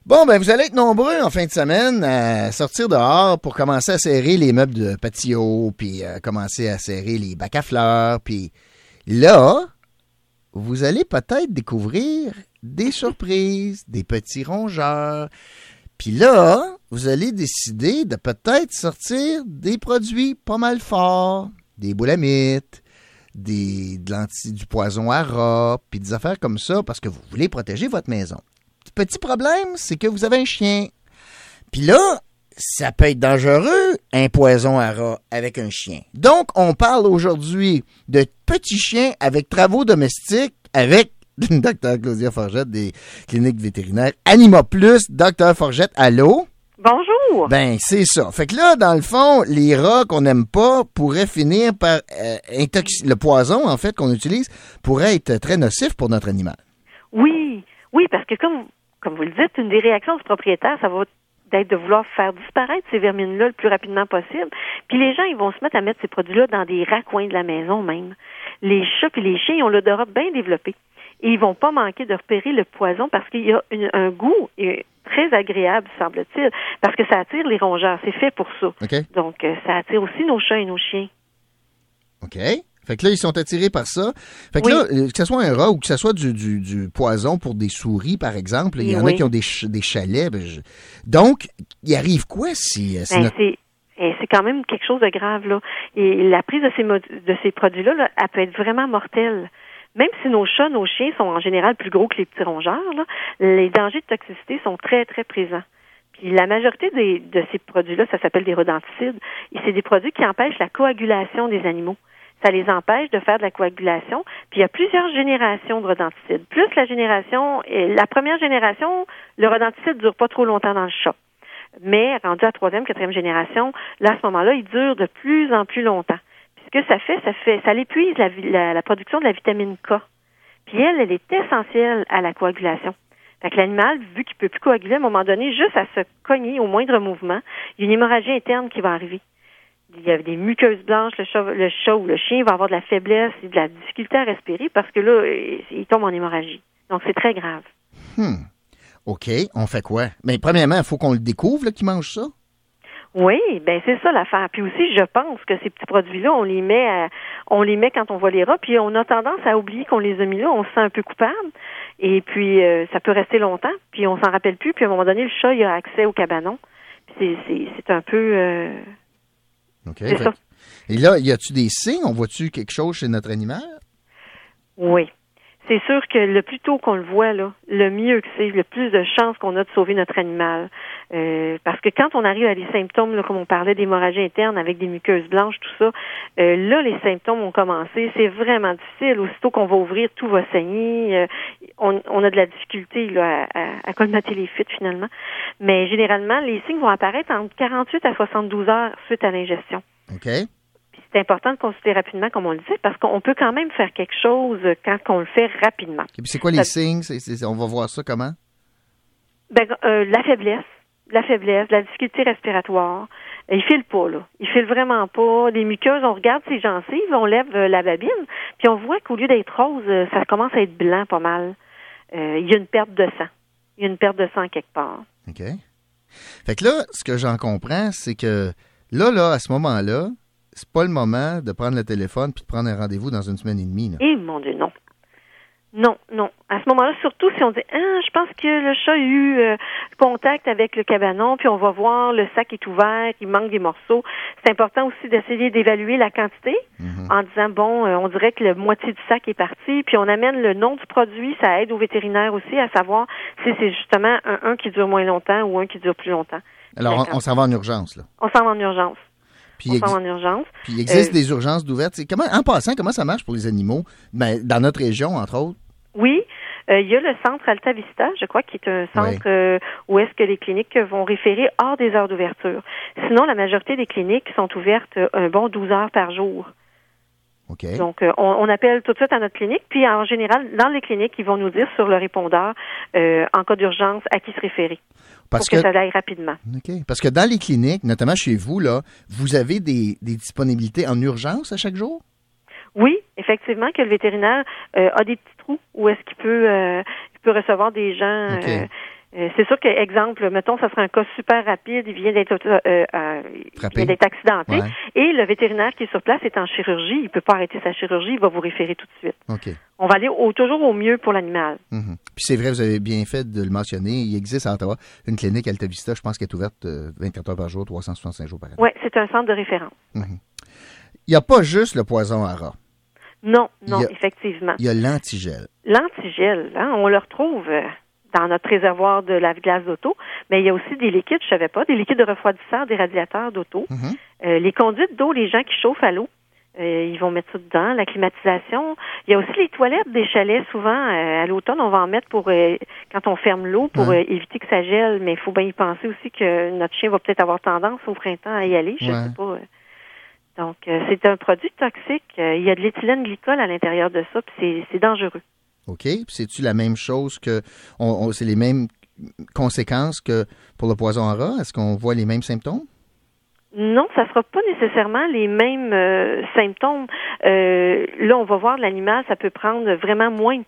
Bon, ben vous allez être nombreux en fin de semaine à sortir dehors pour commencer à serrer les meubles de patio, puis commencer à serrer les bacs à fleurs, puis là, vous allez peut-être découvrir des surprises, des petits rongeurs. Puis là, vous allez décider de peut-être sortir des produits pas mal forts, des boulamites, du poison à rats, puis des affaires comme ça, parce que vous voulez protéger votre maison. Petit problème, c'est que vous avez un chien. Puis là, ça peut être dangereux, un poison à rat avec un chien. Donc, on parle aujourd'hui de petits chiens avec travaux domestiques avec Dr. Claudia Forgette des cliniques vétérinaires Anima Plus. Dr. Forgette, allô? Bonjour! Ben, c'est ça. Fait que là, dans le fond, les rats qu'on n'aime pas pourraient finir par le poison, en fait, qu'on utilise, pourrait être très nocif pour notre animal. Oui, parce que comme vous le dites, une des réactions du propriétaire, ça va être de vouloir faire disparaître ces vermines-là le plus rapidement possible. Puis les gens, ils vont se mettre à mettre ces produits-là dans des raccoins de la maison même. Les chats et les chiens, ils ont l'odorat bien développé. Et ils vont pas manquer de repérer le poison parce qu'il y a un goût très agréable, semble-t-il, parce que ça attire les rongeurs. C'est fait pour ça. Okay. Donc, ça attire aussi nos chats et nos chiens. OK. Fait que là, ils sont attirés par ça. Fait que là, que ce soit un rat ou que ce soit du poison pour des souris, par exemple, il y en a qui ont des chalets. Donc, il arrive quoi si... c'est quand même quelque chose de grave, là. Et la prise de ces produits-là, là, elle peut être vraiment mortelle. Même si nos chats, nos chiens sont en général plus gros que les petits rongeurs, là, les dangers de toxicité sont très, très présents. Puis la majorité de ces produits-là, ça s'appelle des rodenticides, et c'est des produits qui empêchent la coagulation des animaux. Ça les empêche de faire de la coagulation. Puis il y a plusieurs générations de rodenticides. Plus la première génération, le rodenticide dure pas trop longtemps dans le chat. Mais rendu à la troisième, quatrième génération, là, à ce moment-là, il dure de plus en plus longtemps. Puis ce que ça l'épuise la production de la vitamine K. Puis elle est essentielle à la coagulation. Fait que l'animal, vu qu'il peut plus coaguler, à un moment donné, juste à se cogner au moindre mouvement, il y a une hémorragie interne qui va arriver. Il y a des muqueuses blanches, le chat ou le chien va avoir de la faiblesse et de la difficulté à respirer parce que là, il tombe en hémorragie. Donc, c'est très grave. OK. On fait quoi? Bien, premièrement, il faut qu'on le découvre, qu'il mange ça. Oui, ben c'est ça l'affaire. Puis aussi, je pense que ces petits produits-là, on les met quand on voit les rats, puis on a tendance à oublier qu'on les a mis là, on se sent un peu coupable, et puis ça peut rester longtemps, puis on s'en rappelle plus, puis à un moment donné, le chat, il a accès au cabanon. Puis c'est un peu... OK. Et là, y a-tu des signes? On voit-tu quelque chose chez notre animal? Oui. C'est sûr que le plus tôt qu'on le voit, là, le mieux que c'est, le plus de chances qu'on a de sauver notre animal. Parce que quand on arrive à des symptômes, là, comme on parlait d'hémorragie interne avec des muqueuses blanches, tout ça, là, les symptômes ont commencé. C'est vraiment difficile. Aussitôt qu'on va ouvrir, tout va saigner. On a de la difficulté là, à colmater les fuites, finalement. Mais généralement, les signes vont apparaître entre 48 à 72 heures suite à l'ingestion. OK. C'est important de consulter rapidement, comme on le dit, parce qu'on peut quand même faire quelque chose quand on le fait rapidement. Et puis c'est quoi les signes? On va voir ça comment? La faiblesse, la difficulté respiratoire. Il file pas, là. Il file vraiment pas. Les muqueuses, on regarde ses gencives, on lève la babine, puis on voit qu'au lieu d'être rose, ça commence à être blanc pas mal. Il y a une perte de sang. Il y a une perte de sang quelque part. OK. Fait que là, ce que j'en comprends, c'est que là, à ce moment-là, c'est pas le moment de prendre le téléphone puis de prendre un rendez-vous dans une semaine et demie. Là. Eh, mon Dieu, non. Non. À ce moment-là, surtout si on dit je pense que le chat a eu contact avec le cabanon, puis on va voir, le sac est ouvert, il manque des morceaux. C'est important aussi d'essayer d'évaluer la quantité en disant, on dirait que la moitié du sac est parti, puis on amène le nom du produit, ça aide au vétérinaire aussi à savoir si c'est justement un qui dure moins longtemps ou un qui dure plus longtemps. Alors, on s'en va en urgence, là. On s'en va en urgence. Puis il existe des urgences d'ouvertes. En passant, comment ça marche pour les animaux? Ben, dans notre région, entre autres? Oui. Il y a le centre Alta Vista, je crois, qui est un centre où est-ce que les cliniques vont référer hors des heures d'ouverture. Sinon, la majorité des cliniques sont ouvertes un bon 12 heures par jour. Okay. Donc, on appelle tout de suite à notre clinique, puis en général, dans les cliniques, ils vont nous dire sur le répondeur, en cas d'urgence, à qui se référer. Pour que ça aille rapidement. OK. Parce que dans les cliniques, notamment chez vous, là, vous avez des disponibilités en urgence à chaque jour? Oui, effectivement, que le vétérinaire a des petits trous où est-ce qu'il peut recevoir des gens C'est sûr que, exemple, mettons, ça serait un cas super rapide, il vient d'être accidenté, et le vétérinaire qui est sur place est en chirurgie, il peut pas arrêter sa chirurgie, il va vous référer tout de suite. OK. On va aller toujours au mieux pour l'animal. Mm-hmm. Puis c'est vrai, vous avez bien fait de le mentionner, il existe à Ottawa une clinique Alta Vista, je pense qu'elle est ouverte 24 heures par jour, 365 jours par année. Oui, c'est un centre de référence. Mm-hmm. Il n'y a pas juste le poison à rat. Non, effectivement. Il y a l'antigel. L'antigel, hein, on le retrouve dans notre réservoir de lave-glace d'auto, mais il y a aussi des liquides, je savais pas, des liquides de refroidisseur des radiateurs d'auto. Mm-hmm. Les conduites d'eau, les gens qui chauffent à l'eau, ils vont mettre ça dedans, la climatisation. Il y a aussi les toilettes des chalets, souvent, à l'automne, on va en mettre pour quand on ferme l'eau pour éviter que ça gèle, mais il faut bien y penser aussi que notre chien va peut-être avoir tendance au printemps à y aller, je sais pas. Donc, c'est un produit toxique. Il y a de l'éthylène glycol à l'intérieur de ça, puis c'est dangereux. OK. Puis c'est-tu la même chose que... c'est les mêmes conséquences que pour le poison à rat? Est-ce qu'on voit les mêmes symptômes? Non, ça ne sera pas nécessairement les mêmes symptômes. Là, on va voir l'animal, ça peut prendre vraiment moins de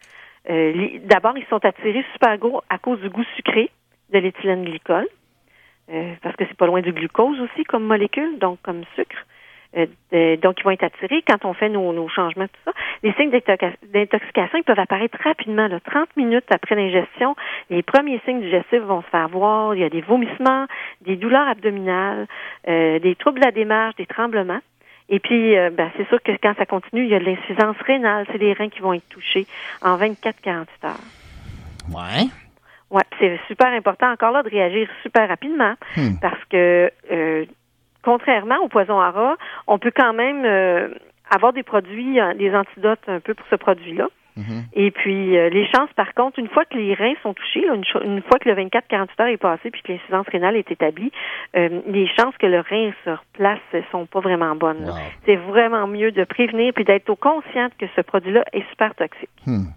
temps. D'abord, ils sont attirés super gros à cause du goût sucré de l'éthylène glycol, parce que c'est pas loin du glucose aussi comme molécule, donc comme sucre. Donc, ils vont être attirés quand on fait nos changements, tout ça. Les signes d'intoxication, ils peuvent apparaître rapidement, 30 minutes après l'ingestion. Les premiers signes digestifs vont se faire voir. Il y a des vomissements, des douleurs abdominales, des troubles de la démarche, des tremblements. Et puis, c'est sûr que quand ça continue, il y a de l'insuffisance rénale. C'est les reins qui vont être touchés en 24-48 heures. Ouais. Ouais, c'est super important encore là de réagir super rapidement parce que contrairement au poison à rat, on peut quand même avoir des produits, des antidotes un peu pour ce produit-là. Mm-hmm. Et puis, les chances, par contre, une fois que les reins sont touchés, là, une fois que le 24-48 heures est passé puis que l'insuffisance rénale est établie, les chances que le rein se replace sont pas vraiment bonnes. Wow. C'est vraiment mieux de prévenir puis d'être consciente que ce produit-là est super toxique.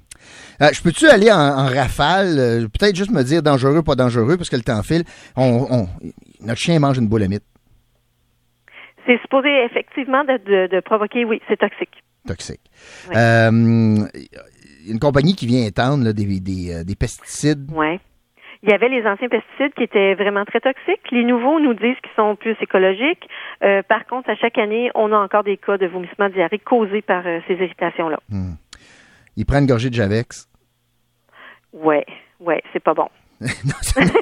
Je peux-tu aller en rafale? Peut-être juste me dire dangereux, pas dangereux, parce que le temps file. Notre chien mange une boule à mythe. C'est supposé effectivement de provoquer, oui, c'est toxique. Toxique. Oui. Une compagnie qui vient étendre là, des pesticides. Oui. Il y avait les anciens pesticides qui étaient vraiment très toxiques. Les nouveaux nous disent qu'ils sont plus écologiques. Par contre, à chaque année, on a encore des cas de vomissement diarrhée causés par ces irritations-là. Ils prennent une gorgée de Javex. Ouais, c'est pas bon. C'est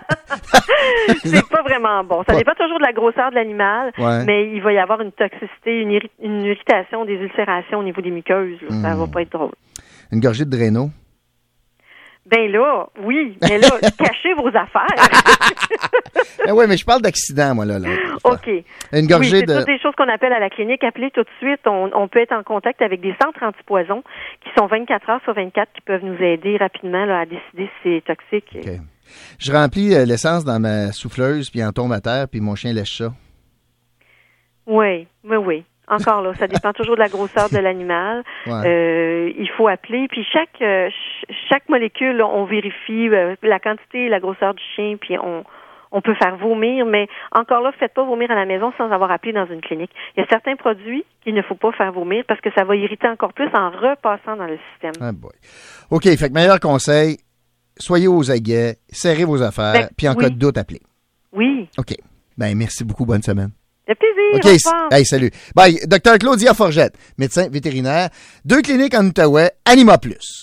pas vraiment bon. Ça dépend toujours de la grosseur de l'animal, mais il va y avoir une toxicité, une irritation, des ulcérations au niveau des muqueuses. Là. Ça va pas être drôle. Une gorgée de Drano? Ben là, oui, mais là, cachez vos affaires. Oui, mais je parle d'accident, moi, là. OK. Une gorgée c'est toutes des choses qu'on appelle à la clinique. Appelez tout de suite. On peut être en contact avec des centres antipoison qui sont 24 heures sur 24 qui peuvent nous aider rapidement là, à décider si c'est toxique. OK. Je remplis l'essence dans ma souffleuse, puis elle en tombe à terre, puis mon chien lèche ça. Oui. Encore là, ça dépend toujours de la grosseur de l'animal. Il faut appeler. Puis chaque molécule, on vérifie la quantité et la grosseur du chien, puis on peut faire vomir. Mais encore là, faites pas vomir à la maison sans avoir appelé dans une clinique. Il y a certains produits qu'il ne faut pas faire vomir parce que ça va irriter encore plus en repassant dans le système. Ah boy. OK, fait que meilleur conseil, soyez aux aguets, serrez vos affaires, puis en cas de doute, appelez. Oui. OK. Merci beaucoup. Bonne semaine. Le plaisir. OK. Hey, salut. Bye. Dr. Claudia Forgette, médecin vétérinaire, 2 cliniques en Outaouais, Anima Plus.